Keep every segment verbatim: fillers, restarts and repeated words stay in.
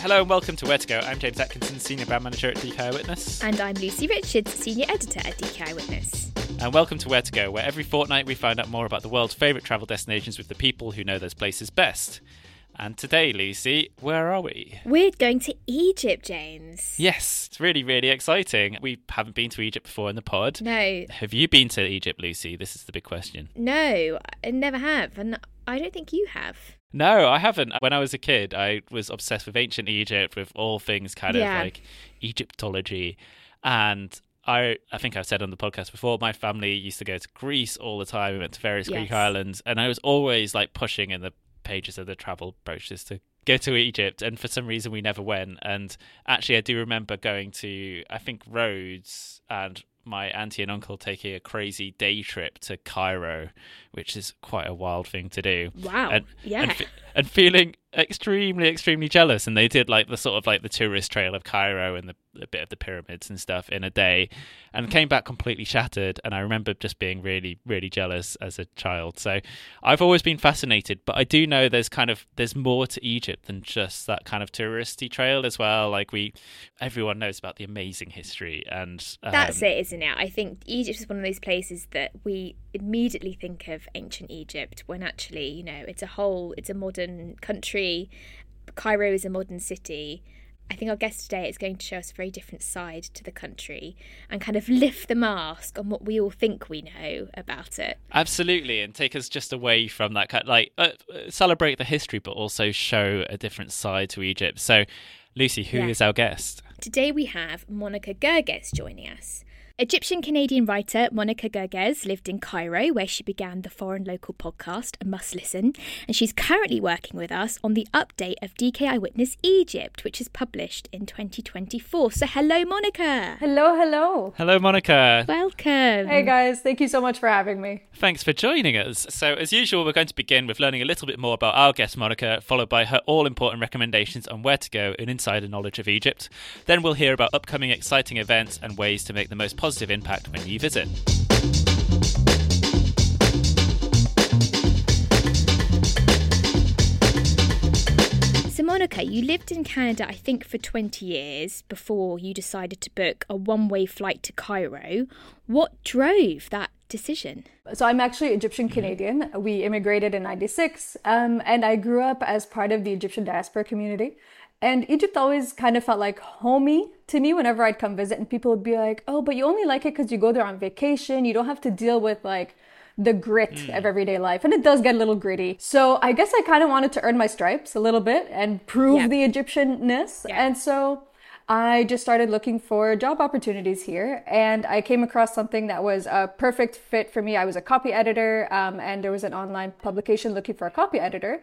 Hello and welcome to Where to Go. I'm James Atkinson, Senior Brand Manager at D K Eyewitness. And I'm Lucy Richards, Senior Editor at D K Eyewitness. And welcome to Where to Go, where every fortnight we find out more about the world's favourite travel destinations with the people who know those places best. And today, Lucy, where are we? We're going to Egypt, James. Yes, it's really, really exciting. We haven't been to Egypt before in the pod. No. Have you been to Egypt, Lucy? This is the big question. No, I never have. And I don't think you have. No, I haven't. When I was a kid, I was obsessed with ancient Egypt, with all things kind Yeah. of like Egyptology. And I I think I've said on the podcast before, my family used to go to Greece all the time. We went to various Yes. Greek islands. And I was always like pushing in the pages of the travel brochures to go to Egypt, and for some reason we never went. And actually I do remember going to, I think, Rhodes, and my auntie and uncle taking a crazy day trip to Cairo, which is quite a wild thing to do. Wow. And, yeah. and, fe- and feeling extremely, extremely jealous. And they did like the sort of like the tourist trail of Cairo and the a bit of the pyramids and stuff in a day, and came back completely shattered. And I remember just being really, really jealous as a child. So I've always been fascinated, but I do know there's kind of there's more to Egypt than just that kind of touristy trail as well. Like we, everyone knows about the amazing history, and um, That's it, isn't it? I think Egypt is one of those places that we immediately think of ancient Egypt, when actually, you know, it's a whole, it's a modern country. Cairo is a modern city. I think our guest today is going to show us a very different side to the country and kind of lift the mask on what we all think we know about it. Absolutely, and take us just away from that kind of, like uh, celebrate the history, but also show a different side to Egypt. So, Lucy, who Yeah. is our guest? Today we have Monica Gerges joining us. Egyptian-Canadian writer Monica Gerges lived in Cairo, where she began the Foreign Local podcast, A Must Listen, and she's currently working with us on the update of D K Eyewitness Egypt, which is published in twenty twenty-four. So hello, Monica. Hello, hello. Hello, Monica. Welcome. Hey guys, thank you so much for having me. Thanks for joining us. So, as usual, we're going to begin with learning a little bit more about our guest, Monica, followed by her all-important recommendations on where to go and insider knowledge of Egypt. Then we'll hear about upcoming exciting events and ways to make the most positive impact when you visit. So Monica, you lived in Canada, I think, for twenty years before you decided to book a one-way flight to Cairo. What drove that decision? So I'm actually Egyptian Canadian. We immigrated in ninety-six, um, and I grew up as part of the Egyptian diaspora community. And Egypt always kind of felt like homey to me whenever I'd come visit, and people would be like, oh, but you only like it because you go there on vacation. You don't have to deal with like the grit mm. of everyday life. And it does get a little gritty. So I guess I kind of wanted to earn my stripes a little bit and prove yeah. the Egyptian-ness. Yeah. And so I just started looking for job opportunities here, and I came across something that was a perfect fit for me. I was a copy editor, um, and there was an online publication looking for a copy editor.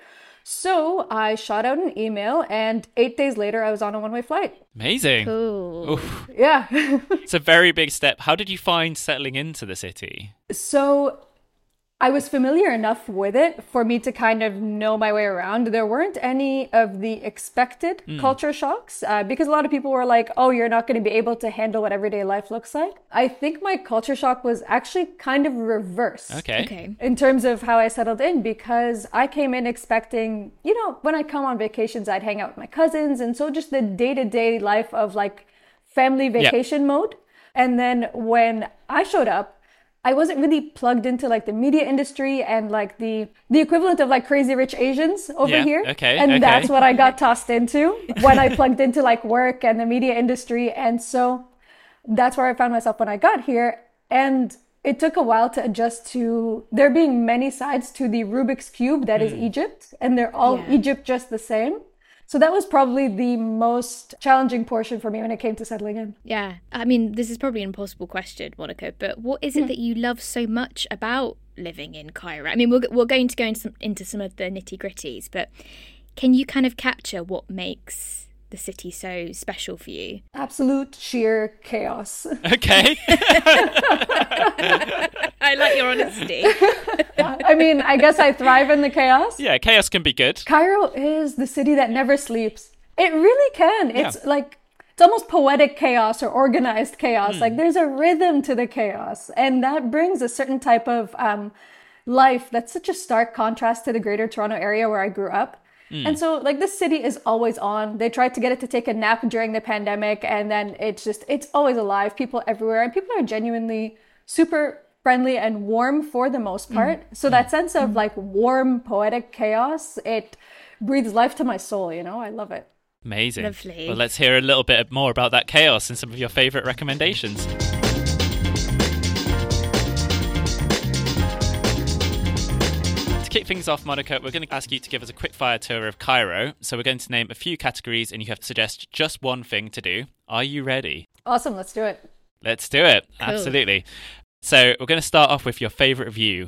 So I shot out an email, and eight days later, I was on a one-way flight. Amazing. Cool. Oof. Yeah. It's a very big step. How did you find settling into the city? So I was familiar enough with it for me to kind of know my way around. There weren't any of the expected mm. culture shocks uh, because a lot of people were like, oh, you're not going to be able to handle what everyday life looks like. I think my culture shock was actually kind of reversed. Okay. Okay. In terms of how I settled in, because I came in expecting, you know, when I come on vacations, I'd hang out with my cousins. And so just the day-to-day life of like family vacation yep. mode. And then when I showed up, I wasn't really plugged into like the media industry and like the the equivalent of like Crazy Rich Asians over yeah, here. Okay, and okay. that's what I got tossed into when I plugged into like work and the media industry. And so that's where I found myself when I got here. And it took a while to adjust to there being many sides to the Rubik's Cube that mm. is Egypt. And they're all yeah. Egypt just the same. So that was probably the most challenging portion for me when it came to settling in. Yeah. I mean, this is probably an impossible question, Monica, but what is it mm. that you love so much about living in Cairo? I mean, we're, we're going to go into some, into some of the nitty-gritties, but can you kind of capture what makes the city so special for you? Absolute sheer chaos. Okay. I like your honesty. I mean, I guess I thrive in the chaos. Yeah, chaos can be good. Cairo is the city that never sleeps. It really can. It's yeah. like, it's almost poetic chaos or organized chaos. Mm. Like there's a rhythm to the chaos. And that brings a certain type of um, life that's such a stark contrast to the greater Toronto area where I grew up. Mm. And so like this city is always on. They tried to get it to take a nap during the pandemic, and then it's just, it's always alive. People everywhere, and people are genuinely super friendly and warm for the most part. Mm. So that sense of like warm, poetic chaos, it breathes life to my soul, you know? I love it. Amazing. Lovely. Well, let's hear a little bit more about that chaos and some of your favorite recommendations. To kick things off, Monica, we're going to ask you to give us a quick fire tour of Cairo. So we're going to name a few categories and you have to suggest just one thing to do. Are you ready? Awesome. Let's do it. Let's do it. Cool. Absolutely. So we're going to start off with your favorite view.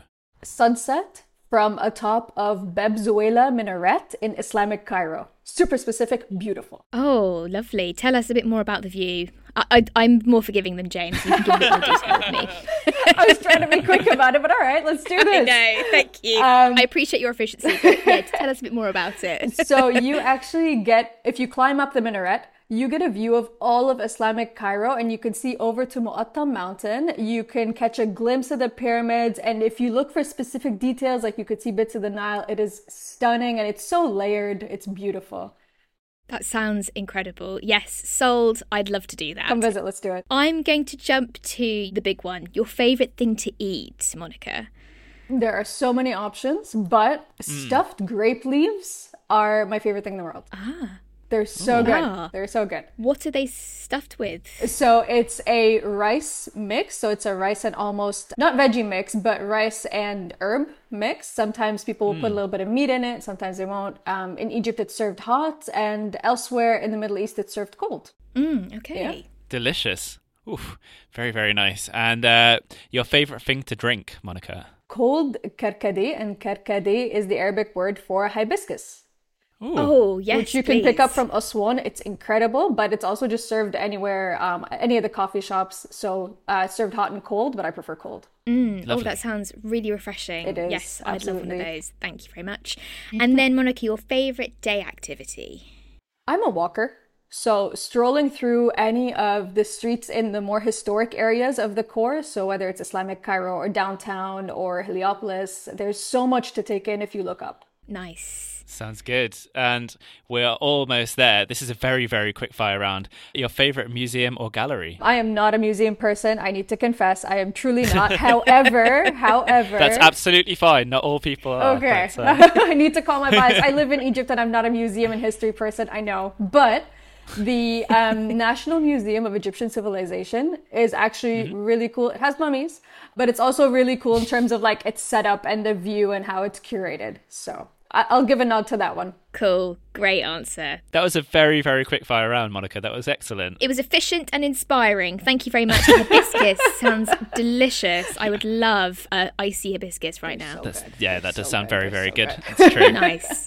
Sunset from atop of Bab Zuwayla Minaret in Islamic Cairo. Super specific, beautiful. Oh, lovely. Tell us a bit more about the view. I, I, I'm more forgiving than James. You can give a bit more detail with me. I was trying to be quick about it, but all right, let's do this. I know, thank you. Um, I appreciate your efficiency, but yeah, tell us a bit more about it. So you actually get, if you climb up the minaret, you get a view of all of Islamic Cairo, and you can see over to Mu'attam Mountain. You can catch a glimpse of the pyramids, and if you look for specific details, like you could see bits of the Nile, it is stunning, and it's so layered. It's beautiful. That sounds incredible. Yes, sold. I'd love to do that. Come visit. Let's do it. I'm going to jump to the big one. Your favourite thing to eat, Monica? There are so many options, but Mm. stuffed grape leaves are my favorite thing in the world. Ah. They're so Ooh. good. Ah. They're so good. What are they stuffed with? So it's a rice mix. So it's a rice and almost, not veggie mix, but rice and herb mix. Sometimes people will put a little bit of meat in it. Sometimes they won't. Um, in Egypt, it's served hot. And elsewhere in the Middle East, it's served cold. Mm, okay. Yeah. Delicious. Oof, very, very nice. And uh, your favorite thing to drink, Monica? Cold karkade. And karkade is the Arabic word for hibiscus. Ooh. Oh, yes, Which you can pick please. up from Aswan. It's incredible, but it's also just served anywhere, um, any of the coffee shops. So uh, served hot and cold, but I prefer cold. Mm, oh, Lovely. that sounds really refreshing. It is, Yes, I'd love one of absolutely. those. Thank you very much. And then, Monica, your favourite day activity? I'm a walker. So strolling through any of the streets in the more historic areas of the core, so whether it's Islamic Cairo or downtown or Heliopolis, there's so much to take in if you look up. Nice. Sounds good. And we're almost there. This is a very, very quick fire round. Your favorite museum or gallery? I am not a museum person. I need to confess. I am truly not. however, however... That's absolutely fine. Not all people are. Okay. That's, uh, I need to call my bias. I live in Egypt and I'm not a museum and history person. I know. But the um, National Museum of Egyptian Civilization is actually Mm-hmm. really cool. It has mummies, but it's also really cool in terms of like its setup and the view and how it's curated. So I- I'll give a nod to that one. Cool. Great answer. that was a very, very quick fire round, Monica. That was excellent. It was efficient and inspiring. Thank you very much. The hibiscus sounds delicious. I would love uh, icy hibiscus right now. That's, yeah, that does So sound good. very, They're very so good. good. It's true. Nice.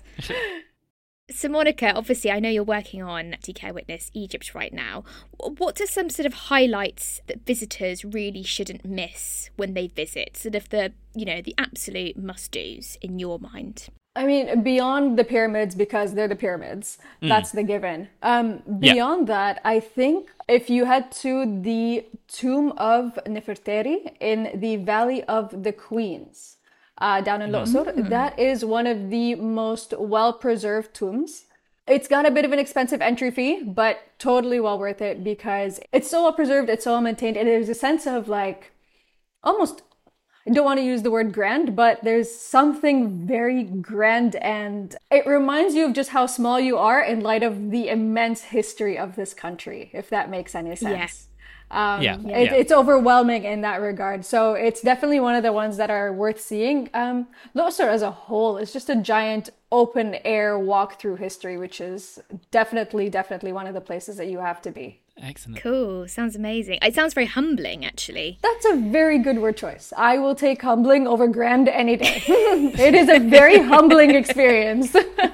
So, Monica, obviously, I know you're working on D K Witness Egypt right now. What are some sort of highlights that visitors really shouldn't miss when they visit? Sort of the, you know, the absolute must-dos in your mind. I mean, beyond the pyramids, because they're the pyramids, that's the given. Um, Yeah. beyond that, I think if you head to the tomb of Nefertari in the Valley of the Queens, uh, down in Luxor, that is one of the most well-preserved tombs. It's got a bit of an expensive entry fee, but totally well worth it because it's so well preserved, it's so well maintained, and there's a sense of like almost, I don't want to use the word grand, but there's something very grand, and it reminds you of just how small you are in light of the immense history of this country, if that makes any sense. Um, Yeah, it, yeah. It's overwhelming in that regard. So it's definitely one of the ones that are worth seeing. Um, Luxor as a whole is just a giant open air walk through history, which is definitely, definitely one of the places that you have to be. Excellent. Cool. Sounds amazing. It sounds very humbling, actually. That's a very good word choice. I will take humbling over grand any day. It is a very humbling experience.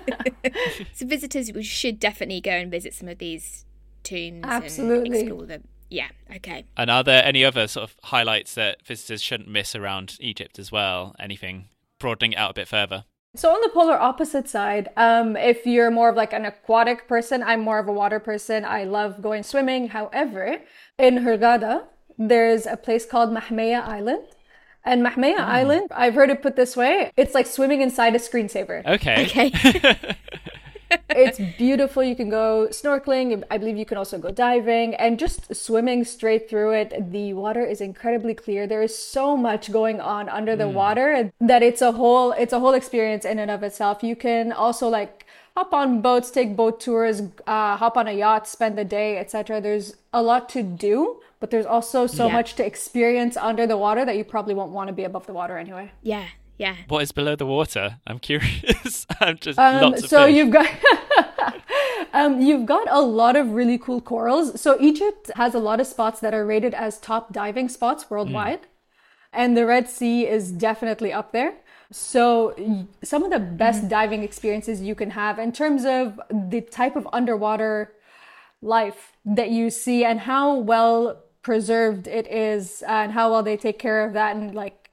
So visitors should definitely go and visit some of these tombs Absolutely. and explore them. Yeah, okay. And are there any other sort of highlights that visitors shouldn't miss around Egypt as well? Anything broadening it out a bit further? So on the polar opposite side, um, if you're more of like an aquatic person, I'm more of a water person. I love going swimming. However, in Hurghada, there's a place called Mahmeya Island. And Mahmeya Island, I've heard it put this way, it's like swimming inside a screensaver. Okay. Okay. It's beautiful. You can go snorkeling. I believe you can also go diving and just swimming straight through it. The water is incredibly clear. There is so much going on under the mm. water that it's a whole it's a whole experience in and of itself. You can also like hop on boats, take boat tours, uh, hop on a yacht, spend the day, et cetera. There's a lot to do, but there's also so yeah. much to experience under the water that you probably won't want to be above the water anyway. Yeah. Yeah. What is below the water? I'm curious. I'm just um, lots of so fish. you've got um, you've got a lot of really cool corals. So Egypt has a lot of spots that are rated as top diving spots worldwide, mm. and the Red Sea is definitely up there. So some of the best mm. diving experiences you can have in terms of the type of underwater life that you see and how well preserved it is and how well they take care of that and like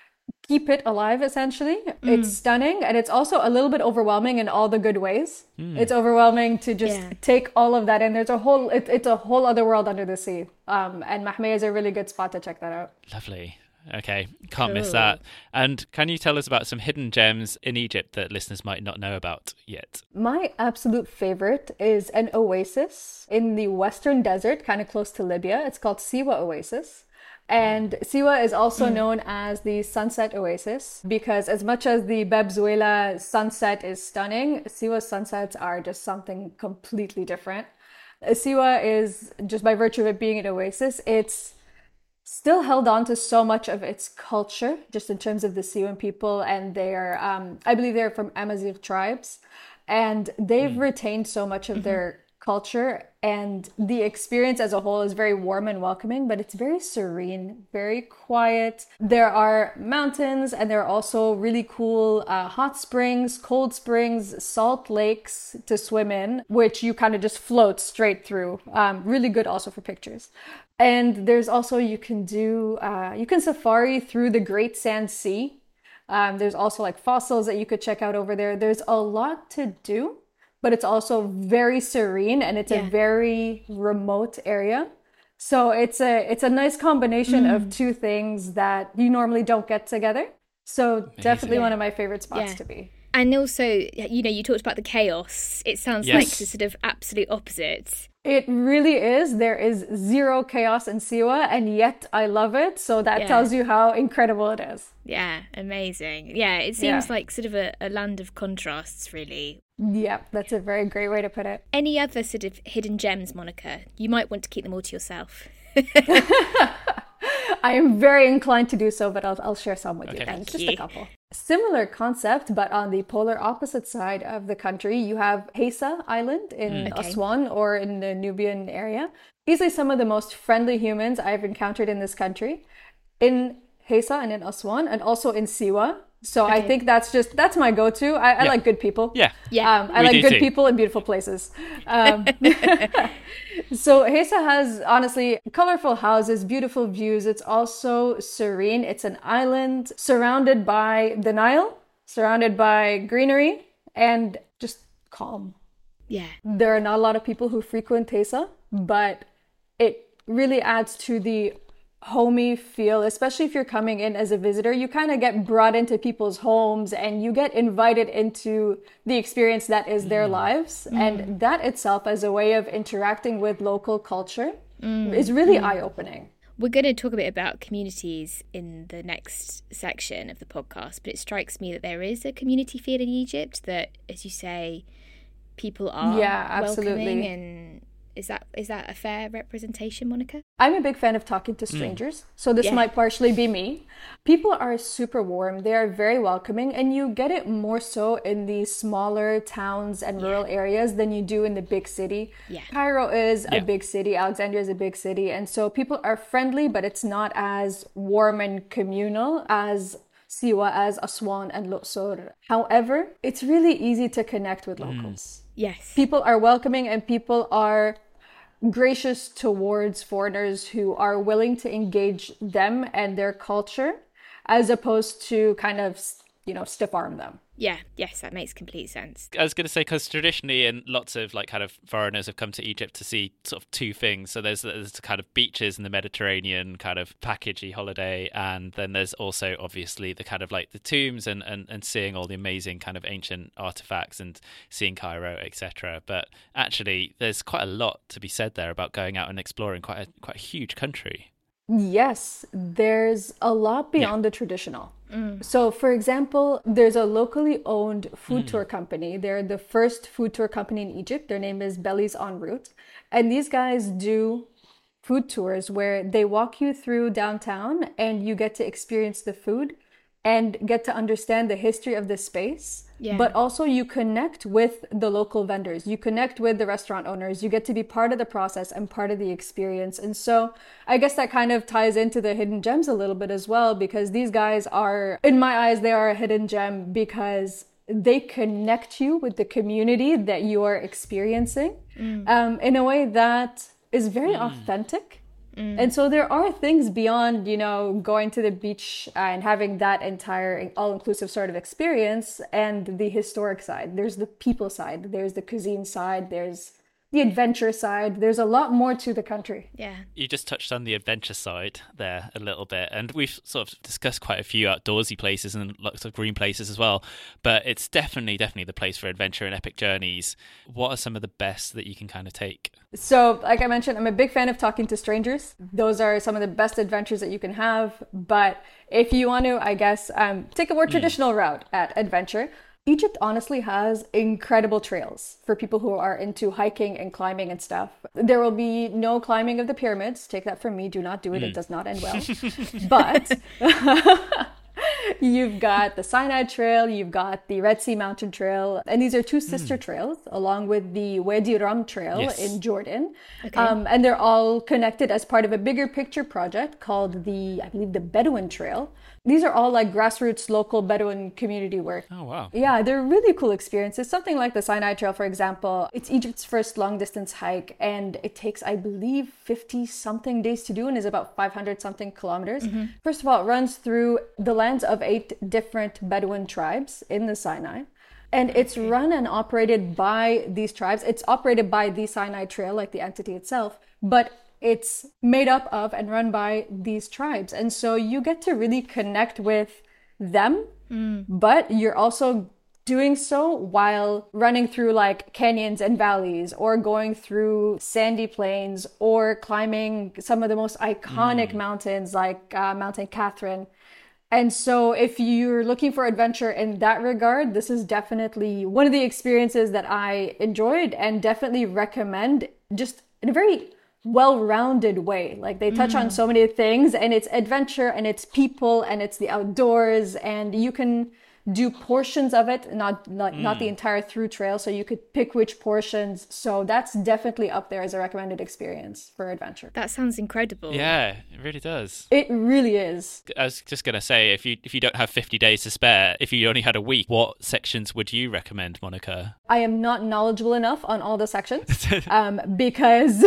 keep it alive, essentially. Mm. It's stunning, and it's also a little bit overwhelming in all the good ways. Mm. It's overwhelming to just yeah. take all of that in. There's a whole, it, it's a whole other world under the sea. Um, and Mahmeh is a really good spot to check that out. Lovely. Okay, can't cool. miss that. And can you tell us about some hidden gems in Egypt that listeners might not know about yet? My absolute favorite is an oasis in the western desert, kind of close to Libya. It's called Siwa Oasis. And Siwa is also mm. known as the Sunset Oasis because as much as the Bab Zuela sunset is stunning, Siwa's sunsets are just something completely different. Siwa is, just by virtue of it being an oasis, it's still held on to so much of its culture, just in terms of the Siwan people, and they're, um, I believe they're from Amazigh tribes, and they've mm. retained so much of mm-hmm. their culture, and the experience as a whole is very warm and welcoming, but it's very serene, very quiet. There are mountains, and there are also really cool uh, hot springs, cold springs, salt lakes to swim in, which you kind of just float straight through. Um, really good also for pictures. And there's also, you can do, uh, you can safari through the Great Sand Sea. Um, there's also like fossils that you could check out over there. There's a lot to do, but it's also very serene, and it's yeah. a very remote area. So it's a it's a nice combination mm. of two things that you normally don't get together. So Amazing. Definitely yeah. one of my favorite spots yeah. to be. And also, you know, you talked about the chaos. It sounds yes. like the sort of absolute opposite. It really is. There is zero chaos in Siwa, and yet I love it. So that yeah. tells you how incredible it is. Yeah, amazing. Yeah, it seems yeah. like sort of a, a land of contrasts, really. Yeah, that's a very great way to put it. Any other sort of hidden gems, Monica? You might want to keep them all to yourself. I am very inclined to do so, but I'll, I'll share some with okay. you then. Thank Just you. a couple. Similar concept, but on the polar opposite side of the country, you have Hesa Island in mm. okay. Aswan, or in the Nubian area. Easily some of the most friendly humans I've encountered in this country. In Hesa and in Aswan, and also in Siwa. So okay. I think that's just, that's my go-to. I, I yeah. like good people. Yeah. yeah. Um, I we like good too. people in beautiful places. Um, so Hesa has, honestly, colorful houses, beautiful views. It's also serene. It's an island surrounded by the Nile, surrounded by greenery, and just calm. Yeah. There are not a lot of people who frequent Hesa, but it really adds to the homey feel, especially if you're coming in as a visitor. You kind of get brought into people's homes and you get invited into the experience that is their mm. lives. Mm. And that itself, as a way of interacting with local culture, mm. is really mm. eye-opening. We're going to talk a bit about communities in the next section of the podcast, but it strikes me that there is a community feel in Egypt that, as you say, people are yeah, absolutely. welcoming. And Is that is that a fair representation, Monica? I'm a big fan of talking to strangers, mm. so this yeah. might partially be me. People are super warm. They are very welcoming, and you get it more so in the smaller towns and rural yeah. areas than you do in the big city. Yeah. Cairo is yeah. a big city. Alexandria is a big city, and so people are friendly, but it's not as warm and communal as Siwa, as Aswan and Luxor. However, it's really easy to connect with locals. Mm. Yes. People are welcoming, and people are gracious towards foreigners who are willing to engage them and their culture, as opposed to kind of, you know, stiff arm them. Yeah, yes, that makes complete sense. I was going to say, because traditionally, and lots of like kind of foreigners have come to Egypt to see sort of two things. So there's there's kind of beaches in the Mediterranean, kind of packagey holiday, and then there's also obviously the kind of like the tombs and, and, and seeing all the amazing kind of ancient artifacts and seeing Cairo, et cetera. But actually, there's quite a lot to be said there about going out and exploring quite a, quite a huge country. Yes, there's a lot beyond yeah. the traditional. Mm. So, for example, there's a locally owned food mm. tour company. They're the first food tour company in Egypt. Their name is Bellies en Route. And these guys do food tours where they walk you through downtown and you get to experience the food and get to understand the history of the space. Yeah. But also you connect with the local vendors, you connect with the restaurant owners, you get to be part of the process and part of the experience. And so I guess that kind of ties into the hidden gems a little bit as well, because these guys are, in my eyes, they are a hidden gem because they connect you with the community that you are experiencing mm. um, in a way that is very mm. authentic. Mm. And so there are things beyond, you know, going to the beach and having that entire all-inclusive sort of experience and the historic side. There's the people side, there's the cuisine side, there's the adventure side. There's a lot more to the country. Yeah. You just touched on the adventure side there a little bit, and we've sort of discussed quite a few outdoorsy places and lots of green places as well, but it's definitely, definitely the place for adventure and epic journeys. What are some of the best that you can kind of take? So, like I mentioned, I'm a big fan of talking to strangers. Those are some of the best adventures that you can have, but if you want to, I guess, um, take a more traditional mm. route at adventure, Egypt honestly has incredible trails for people who are into hiking and climbing and stuff. There will be no climbing of the pyramids. Take that from me. Do not do it. Mm. It does not end well. But you've got the Sinai Trail, you've got the Red Sea Mountain Trail, and these are two sister mm. trails along with the Wadi Rum Trail yes. in Jordan. Okay. Um, and they're all connected as part of a bigger picture project called the, I believe, the Bedouin Trail. These are all like grassroots local Bedouin community work. Oh, wow. Yeah, they're really cool experiences. Something like the Sinai Trail, for example, it's Egypt's first long distance hike, and it takes, I believe, fifty something days to do and is about five hundred something kilometers. Mm-hmm. First of all, it runs through the lands of eight different Bedouin tribes in the Sinai. And it's okay. run and operated by these tribes. It's operated by the Sinai Trail, like the entity itself, but it's made up of and run by these tribes. And so you get to really connect with them, mm. but you're also doing so while running through like canyons and valleys or going through sandy plains or climbing some of the most iconic mm. mountains like uh, Mount Catherine. And so if you're looking for adventure in that regard, this is definitely one of the experiences that I enjoyed and definitely recommend, just in a very well-rounded way. Like they touch mm. on so many things, and it's adventure and it's people and it's the outdoors, and you can do portions of it, not not, mm. not the entire through trail, so you could pick which portions. So that's definitely up there as a recommended experience for adventure. That sounds incredible. Yeah, it really does. It really is. I was just going to say, if you if you don't have fifty days to spare, if you only had a week, what sections would you recommend, Monica? I am not knowledgeable enough on all the sections um, because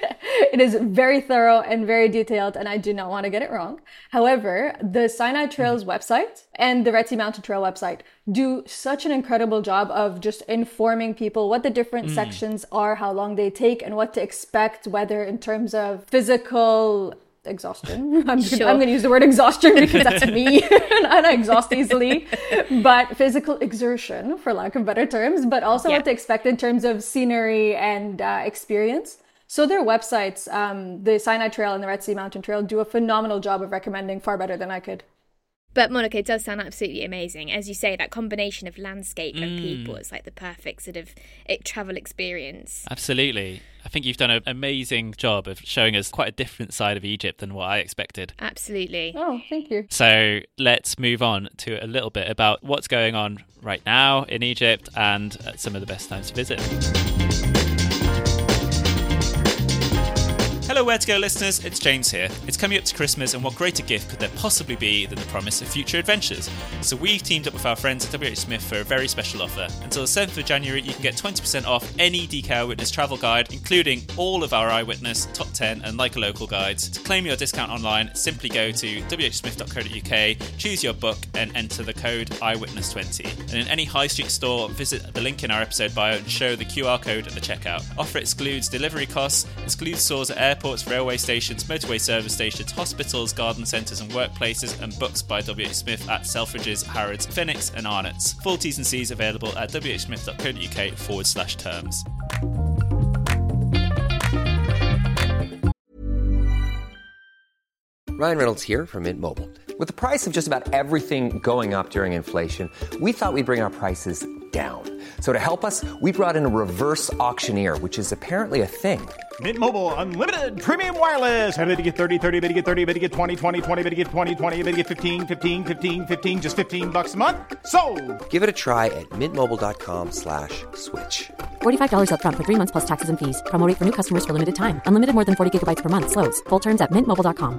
it is very thorough and very detailed, and I do not want to get it wrong. However, the Sinai Trails mm. website and the Red Sea Mountain Trail website do such an incredible job of just informing people what the different mm. sections are, how long they take, and what to expect, whether in terms of physical exhaustion. I'm, sure. I'm going to use the word exhaustion because that's me and I exhaust easily, but physical exertion, for lack of better terms, but also yeah. what to expect in terms of scenery and uh, experience. So their websites, um, the Sinai Trail and the Red Sea Mountain Trail, do a phenomenal job of recommending, far better than I could. But Monica, it does sound absolutely amazing. As you say, that combination of landscape mm. and people, it's like the perfect sort of travel experience. Absolutely. I think you've done an amazing job of showing us quite a different side of Egypt than what I expected. Absolutely. Oh, thank you. So let's move on to a little bit about what's going on right now in Egypt and some of the best times to visit. Hello Where to Go listeners, it's James here. It's coming up to Christmas, and what greater gift could there possibly be than the promise of future adventures? So we've teamed up with our friends at W H Smith for a very special offer. Until the seventh of January, you can get twenty percent off any D K Eyewitness travel guide, including all of our Eyewitness, Top ten and Like a Local guides. To claim your discount online, simply go to w h smith dot co dot u k, choose your book and enter the code eyewitness twenty. And in any high street store, visit the link in our episode bio and show the Q R code at the checkout. Offer excludes delivery costs, excludes stores at airports, railway stations, motorway service stations, hospitals, garden centres and workplaces, and books by W H Smith at Selfridges, Harrods, Phoenix and Arnott's. Full T's and C's available at w h smith dot co dot u k forward slash terms. Ryan Reynolds here from Mint Mobile. With the price of just about everything going up during inflation, we thought we'd bring our prices down. So to help us, we brought in a reverse auctioneer, which is apparently a thing. Mint Mobile Unlimited Premium Wireless. How to get thirty, thirty, how to get thirty, how to get twenty, twenty, twenty, how to get twenty, twenty, how to get fifteen, fifteen, fifteen, fifteen, just fifteen bucks a month? Sold! Give it a try at mintmobile.com slash switch. forty-five dollars up front for three months plus taxes and fees. Promo rate for new customers for limited time. Unlimited more than forty gigabytes per month. Slows full terms at mint mobile dot com.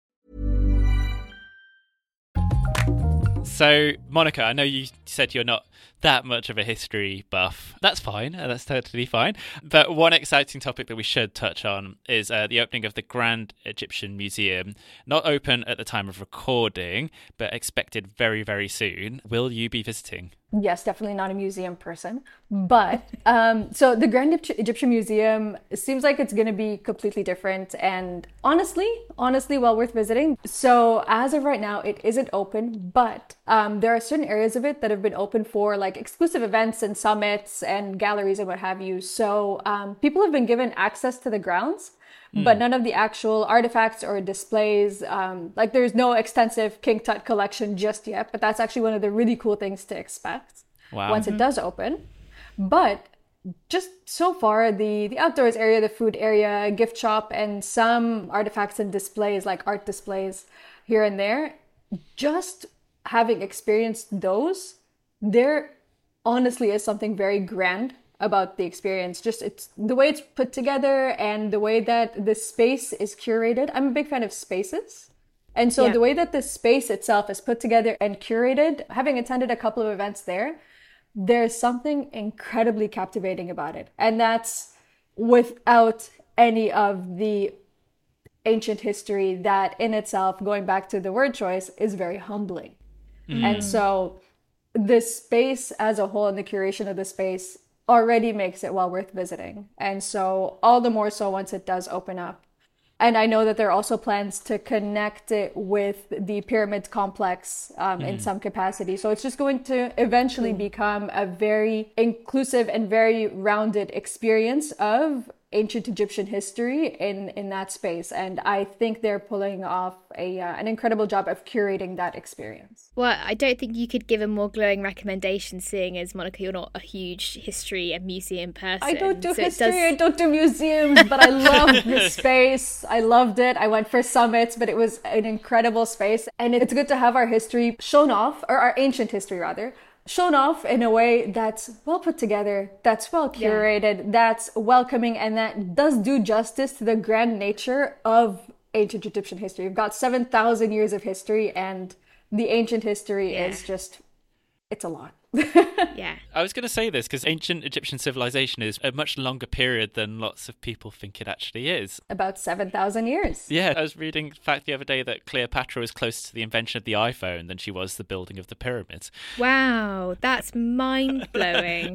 So, Monica, I know you said you're not that much of a history buff. That's fine. uh, That's totally fine. But one exciting topic that we should touch on is uh, the opening of the Grand Egyptian Museum. Not open at the time of recording, but expected very, very soon. Will you be visiting? Yes, definitely not a museum person. But um, so the Grand Egyptian Museum seems like it's going to be completely different and honestly, honestly, well worth visiting. So as of right now, it isn't open, but um, there are certain areas of it that have been open for like exclusive events and summits and galleries and what have you. So um, people have been given access to the grounds, but none of the actual artifacts or displays. Um, like there's no extensive King Tut collection just yet, but that's actually one of the really cool things to expect Wow. once it does open. But just so far, the, the outdoors area, the food area, gift shop, and some artifacts and displays like art displays here and there, just having experienced those, there honestly is something very grand about the experience. Just it's the way it's put together and the way that the space is curated. I'm a big fan of spaces. And so Yeah. the way that the space itself is put together and curated, having attended a couple of events there, there's something incredibly captivating about it. And that's without any of the ancient history that in itself, going back to the word choice, is very humbling. And so the space as a whole and the curation of the space already makes it well worth visiting. And so all the more so once it does open up. And I know that there are also plans to connect it with the pyramid complex um, in some capacity. So it's just going to eventually become a very inclusive and very rounded experience of ancient Egyptian history in, in that space. And I think they're pulling off a uh, an incredible job of curating that experience. Well, I don't think you could give a more glowing recommendation, seeing as, Monica, you're not a huge history and museum person. I don't do So it history, does- I don't do museums, but I loved the space. I loved it. I went for summits, but it was an incredible space. And it's good to have our history shown off, or our ancient history rather, shown off in a way that's well put together, that's well curated, that's welcoming, and that does do justice to the grand nature of ancient Egyptian history. We've got seven thousand years of history, and the ancient history Yeah. is just, it's a lot. Yeah. I was going to say this because ancient Egyptian civilization is a much longer period than lots of people think it actually is. About seven thousand years. Yeah, I was reading a fact the other day that Cleopatra was closer to the invention of the iPhone than she was the building of the pyramids. Wow, that's mind-blowing.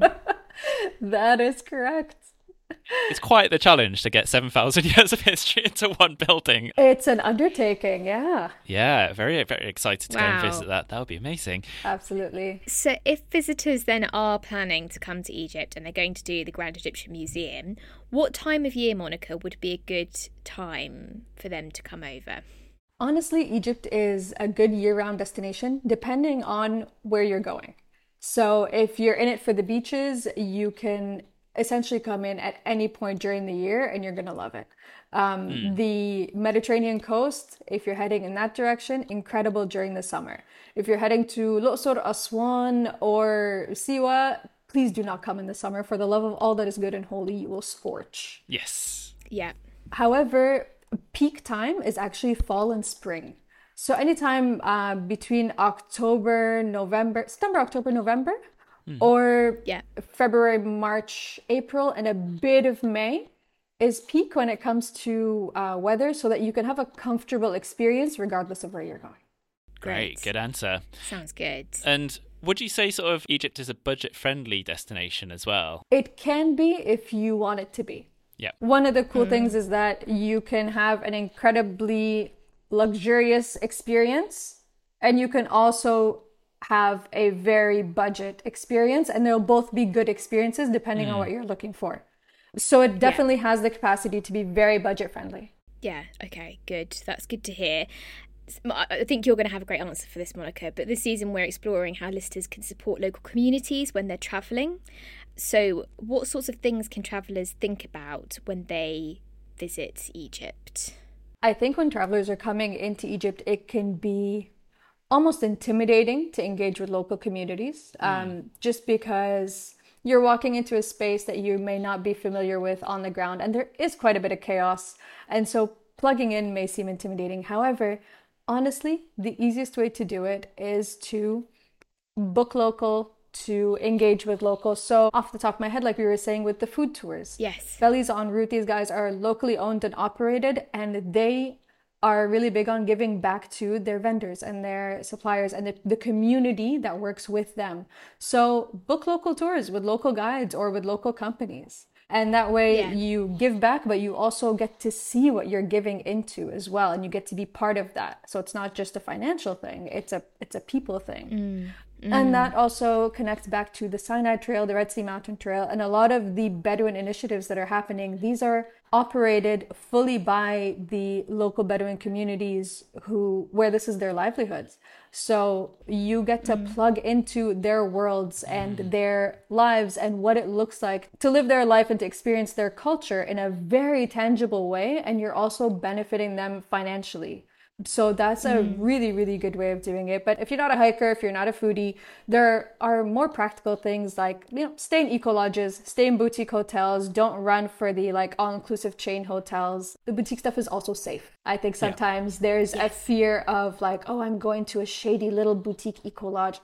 That is correct. It's quite the challenge to get seven thousand years of history into one building. It's an undertaking, yeah, Yeah, very, very excited to go and Wow. visit that. That would be amazing. absolutely. So if visitors then are planning to come to Egypt and they're going to do the Grand Egyptian Museum, what time of year, Monica, would be a good time for them to come over? Honestly, Egypt is a good year-round destination depending on where you're going. So if you're in it for the beaches, you can essentially come in at any point during the year and you're going to love it. Um, mm. The Mediterranean coast, if you're heading in that direction, incredible during the summer. If you're heading to Luxor, Aswan, or Siwa, please do not come in the summer. For the love of all that is good and holy, you will scorch. Yes. Yeah. However, peak time is actually fall and spring. So anytime uh, between October, November, September, October, November, mm. or yeah. February, March, April, and a bit of May is peak when it comes to uh, weather, so that you can have a comfortable experience regardless of where you're going. Great, good answer. Sounds good. And would you say sort of Egypt is a budget-friendly destination as well? It can be if you want it to be. Yeah. One of the cool mm. things is that you can have an incredibly luxurious experience, and you can also have a very budget experience, and they'll both be good experiences depending mm. on what you're looking for. So it definitely yeah. has the capacity to be very budget friendly. Yeah, okay, good. That's good to hear. I think you're going to have a great answer for this, Monica, but this season we're exploring how listeners can support local communities when they're travelling. So what sorts of things can travellers think about when they visit Egypt? I think when travelers are coming into Egypt, it can be almost intimidating to engage with local communities, mm. um, just because you're walking into a space that you may not be familiar with on the ground, and there is quite a bit of chaos. And so plugging in may seem intimidating. However, honestly, the easiest way to do it is to book local, to engage with locals. So off the top of my head, like we were saying with the food tours. Yes. Bellies en route, these guys are locally owned and operated, and they are really big on giving back to their vendors and their suppliers and the, the community that works with them. So book local tours with local guides or with local companies. And that way yeah. you give back, but you also get to see what you're giving into as well. And you get to be part of that. So it's not just a financial thing. It's a, it's a people thing. Mm. Mm. And that also connects back to the Sinai Trail, the Red Sea Mountain Trail, and a lot of the Bedouin initiatives that are happening. These are operated fully by the local Bedouin communities who, where this is their livelihoods. So you get to mm. plug into their worlds and mm. their lives and what it looks like to live their life and to experience their culture in a very tangible way. And you're also benefiting them financially. So that's a mm. really, really good way of doing it. But if you're not a hiker, if you're not a foodie, there are more practical things like, you know, stay in eco lodges, stay in boutique hotels, don't run for the like all-inclusive chain hotels. The boutique stuff is also safe. I think sometimes yeah. there's yes. a fear of like, oh, I'm going to a shady little boutique eco lodge.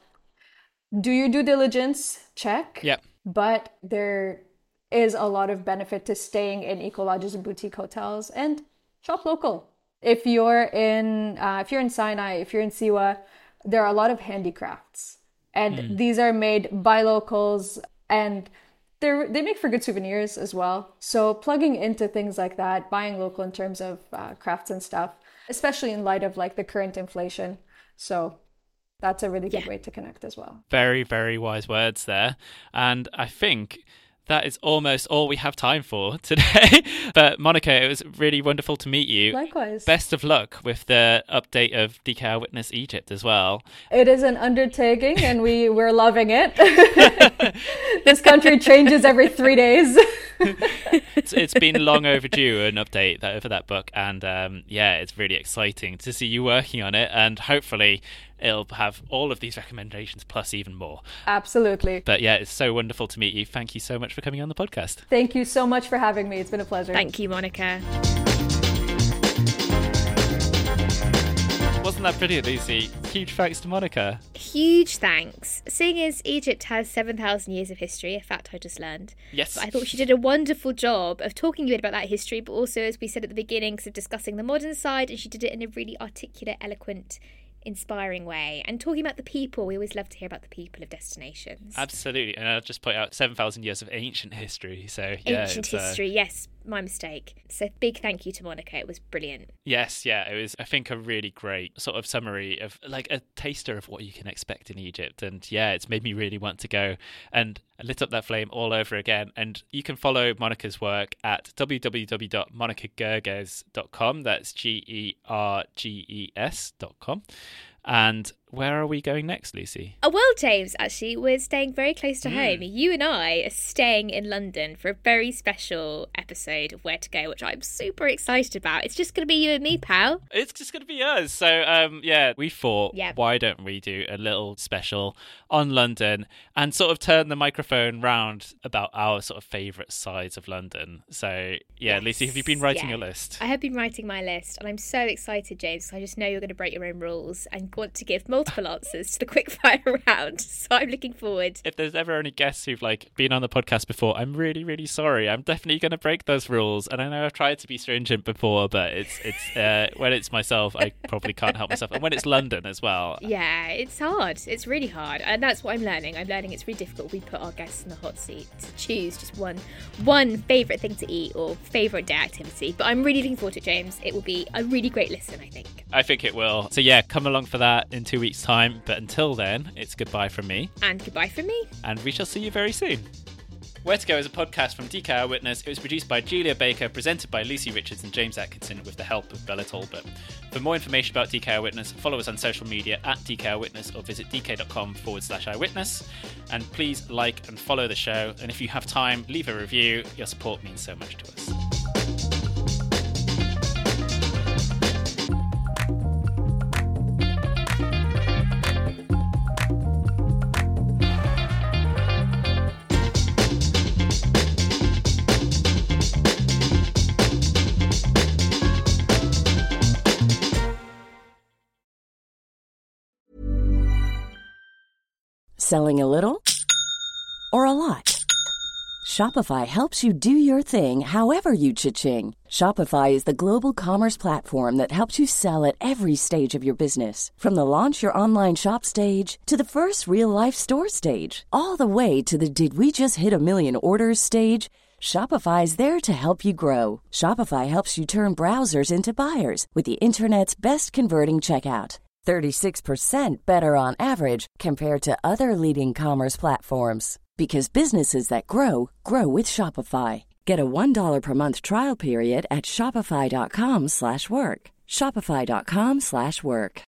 Do your due diligence, check. Yeah. But there is a lot of benefit to staying in eco lodges and boutique hotels, and shop local. If you're in, uh, if you're in Sinai, if you're in Siwa, there are a lot of handicrafts, and mm. these are made by locals, and they they make for good souvenirs as well. So plugging into things like that, buying local in terms of uh, crafts and stuff, especially in light of like the current inflation. So that's a really good yeah. way to connect as well. Very, very wise words there, and I think that is almost all we have time for today. But Monica, it was really wonderful to meet you. Likewise. Best of luck with the update of D K I Witness Egypt as well. It is an undertaking, and we, we're loving it. This country changes every three days. it's, it's been long overdue, an update that, for that book. And um, yeah, it's really exciting to see you working on it. And hopefully it'll have all of these recommendations plus even more. Absolutely. But yeah, it's so wonderful to meet you. Thank you so much for coming on the podcast. Thank you so much for having me. It's been a pleasure. Thank you, Monica. Wasn't that brilliant, Lucy? Huge thanks to Monica. Huge thanks. Seeing as Egypt has seven thousand years of history, a fact I just learned. Yes. But I thought she did a wonderful job of talking a bit about that history, but also, as we said at the beginning, of discussing the modern side, and she did it in a really articulate, eloquent, inspiring way, and talking about the people. We always love to hear about the people of destinations. Absolutely. And I'll just point out seven thousand years of ancient history. So yeah, ancient history, uh... yes, my mistake. So big thank you to Monica. It was brilliant. Yes, yeah, it was, I think, a really great sort of summary of like a taster of what you can expect in Egypt. And yeah, it's made me really want to go and lit up that flame all over again. And you can follow Monica's work at w w w dot monica gerges dot com. That's G E R G E S dot com. And where are we going next, Lucy? Oh, well, James, actually, we're staying very close to mm. home. You and I are staying in London for a very special episode of Where to Go, which I'm super excited about. It's just going to be you and me, pal. It's just going to be us. So, um, yeah, we thought, yep. why don't we do a little special on London and sort of turn the microphone round about our sort of favourite sides of London. So, yeah, yes. Lucy, have you been writing yeah. your list? I have been writing my list, and I'm so excited, James, because I just know you're going to break your own rules and want to give multiple answers to the quickfire round. So I'm looking forward. If there's ever any guests who've like been on the podcast before, I'm really, really sorry. I'm definitely going to break those rules. And I know I've tried to be stringent before, but it's it's uh, when it's myself, I probably can't help myself. And when it's London as well. Yeah, it's hard. It's really hard. And that's what I'm learning. I'm learning it's really difficult. We put our guests in the hot seat to choose just one one favourite thing to eat or favourite day activity. But I'm really looking forward to it, James. It will be a really great listen, I think. I think it will. So yeah, come along for that in two weeks' time. But until then, it's goodbye from me. And goodbye from me. And we shall see you very soon. Where to Go is a podcast from D K Eyewitness. It was produced by Julia Baker, presented by Lucy Richards and James Atkinson with the help of Bella Talbot. For more information about D K Eyewitness, follow us on social media at D K Eyewitness or visit dk.com forward slash eyewitness. And please like and follow the show. And if you have time, leave a review. Your support means so much to us. Selling a little or a lot? Shopify helps you do your thing however you cha-ching. Shopify is the global commerce platform that helps you sell at every stage of your business. From the launch your online shop stage to the first real-life store stage, all the way to the did we just hit a million orders stage. Shopify is there to help you grow. Shopify helps you turn browsers into buyers with the internet's best converting checkout. thirty-six percent better on average compared to other leading commerce platforms. Because businesses that grow, grow with Shopify. Get a one dollar per month trial period at shopify.com slash work. Shopify.com slash work.